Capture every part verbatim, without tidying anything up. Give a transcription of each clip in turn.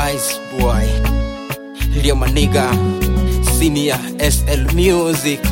Wise boy, Leo my nigga, Senior S L Music.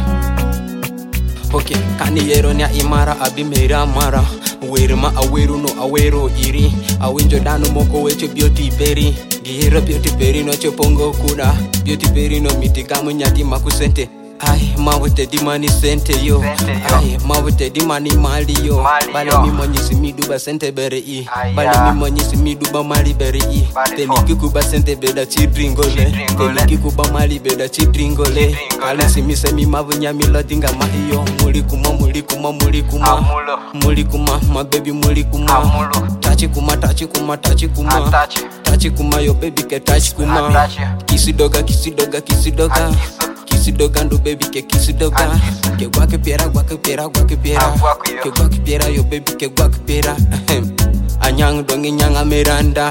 Okay, kaniyero nya imara abimera mara. Werema aweru no awero iri. Awinjo dano moko wecho beauty berry. Gihira beauty berry no chopongo kuna. Beauty berry no mitigamu nyati makusente. Ay, mawete di mani sente yo. Ay, mawete di mani mali yo. Bale mi monyisi mi duba sente bere i. Bale mi monyisi mi duba mali bere i. Teni kikuba sente beda chidringole. Teni kikuba mali beda chidringole. Kale si mi se mi mavunya mi lodinga ma iyo. Muli kuma muli kuma muli kuma. Muli kuma my baby muli kuma. Tachi kuma tachi kuma tachi kuma. Tachi kuma yo baby ke tachi kuma. Kisi doga kisi doga kisi doga. Kisi doga ndo baby ke kisi doga. Ke guake piera guake piera guake piera. Ke guake piera yo baby ke guake piera. Anyang dongi nyanga miranda.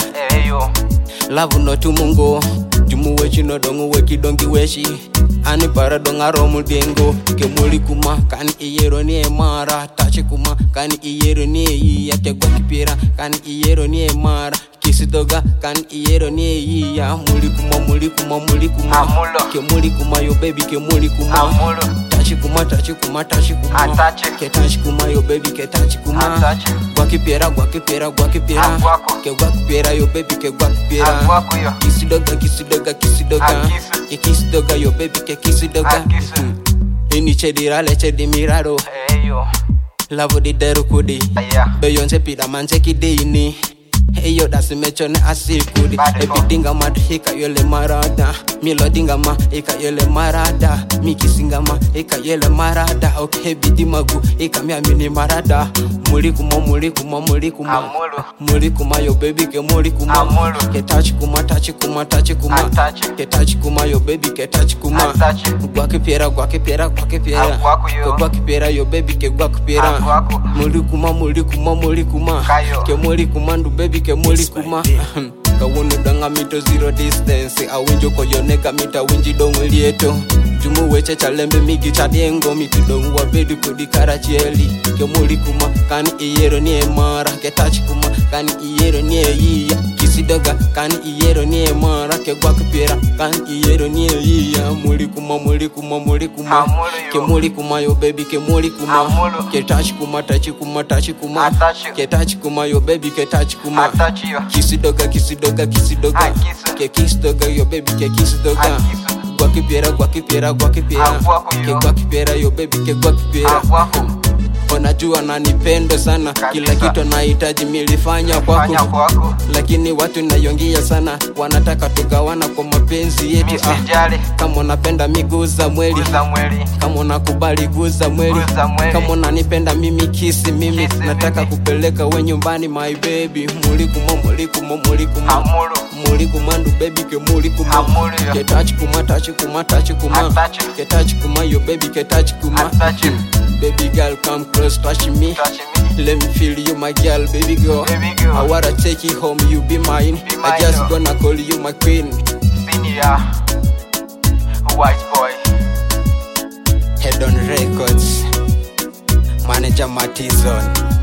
Lavu no tumungo. Jumu wechi no dongu weki dongi wechi. Ani para donga romu dengo. Ke muli kuma kan iyero ni emara. Tachi kuma kan iyero ni iya. Ke guake piera kan iyero ni emara. Kisi doga kan iyero ni iya. Muli kuma muli kuma muli kuma. Ke muli kuma yo baby ke muli kuma. Tachi kuma tachi kuma tachi kuma. Ke tachi kuma yo baby ke tachi kuma. Guaki piera guaki piera guaki piera. Ke guaki piera yo baby ke guaki piera. Kisi doga kisi doga kisi doga. Ke kisi doga yo baby ke kisi doga. Ini chedira le chedi mirado. Lavo di deru kudi. Beyonce pida manche kidini. Eyo dasi mechone asikudi. Ebidinga mad hika yole marada. Milodinga ma hika yole marada. Mikisinga ma hika yole marada. Okay bidimagu hika miya mini marada. Muli kuma muli kuma muli kuma. Muli kuma yo baby ke muli kuma. Ke touch kuma touch kuma touch kuma. Ke touch kuma yo baby ke touch kuma. Guake piera guake piera guake piera. Ke guake piera yo baby ke guake piera. Muli kuma muli kuma muli kuma. Ke muli kuma ndu baby ke muli kuma. Kawunu danga mito zero distance. Awinjo koyoneka mita winji dongo lieto. Jumu weche chalembe migi chadiengo. Miti dongo wabedu kudi karachieli. Ke muli kuma kani iyero ni emara. Ke tachi kuma kani iyero ni iya. Kisi doga kani iyero ni emara. Ke guake piera kani iyero ni iya. Muli kuma muli kuma muli kuma. Ke muli kuma yo baby ke muli kuma. Ke tachi kuma tachi kuma tachi kuma. Ke tachi kuma yo baby ke tachi kuma. Kisi doga kisi doga kisi doga. Ke kisi doga yo baby ke kisi doga. Guaki piera guaki piera guaki piera. Ke guaki piera yo baby ke guaki piera. Wanajua nanipendo sana. Kila kitu nahitaji milifanya kwako. Lakini watu nayongia sana. Wanataka tugawana kwa mapenzi yetu ah. Kama unapenda miguu za mweli. Kama unakubali guza mweli. Kama unanipenda mimi kisi mimi. Nataka kupeleka we nyumbani my baby. Muli kuma muli kuma muli kuma. Muli kuma ndu baby ke muli kuma. Ke touch kuma touch kuma touch kuma. Ke touch kuma yo baby ke touch kuma. Baby girl, come close, touch me. Let me feel you, my girl, baby girl. Baby girl. I wanna take you home, you be mine. Be mine I just girl. gonna call you my queen. Senior Wise boy. Head on records. Manager Matizon.